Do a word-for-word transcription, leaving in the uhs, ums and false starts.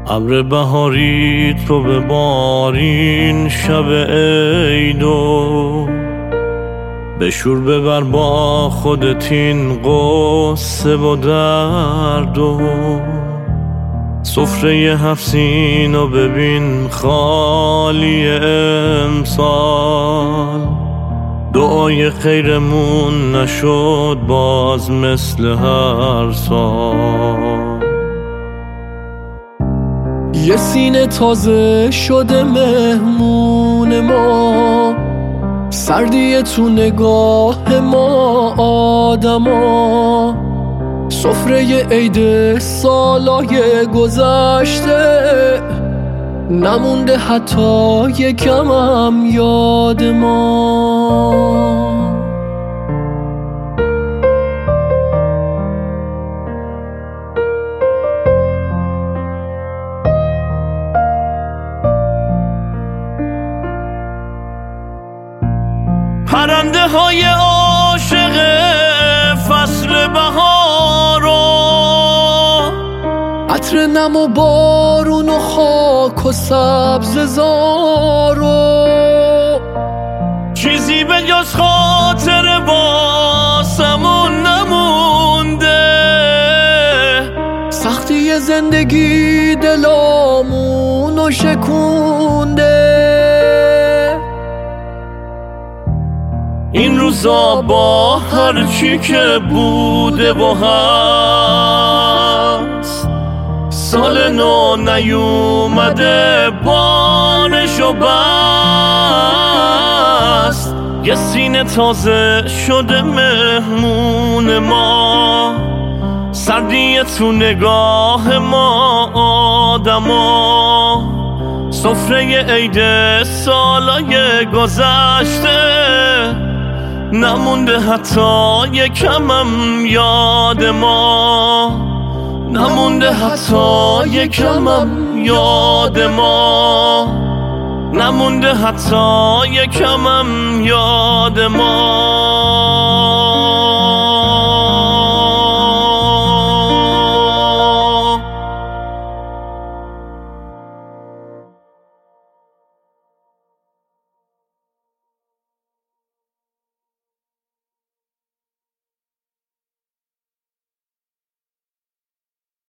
ابر بهاری تو ببارین شب عیدو، بشور ببر با خودت این قصه و دردو. سفره هفت سینو ببین خالی امسال، دعای خیرمون نشد باز مثل هر سال. یه سینه تازه شده مهمون ما، سردیه تو نگاه ما آدما. سفره عید سالای گذشته نمونده حتی یکم هم یاد ما. پرنده های عاشق فصل بهارو، عطر نم و بارون و خاک و سبز زارو. چیزی به جز خاطر واسمون نمونده، سختی زندگی دلامونو شکونده. این روزا با هر چی که بوده و هست، سال نو نیومده بارشو بست. یه سینه تازه شده مهمون ما، سردیه تو نگاه ما آدما. سفره عید سالای گذشته نمونده حتی یکمم یاد ما، نمونده حتی یکمم یاد ما، نمونده حتی یکمم یاد ما.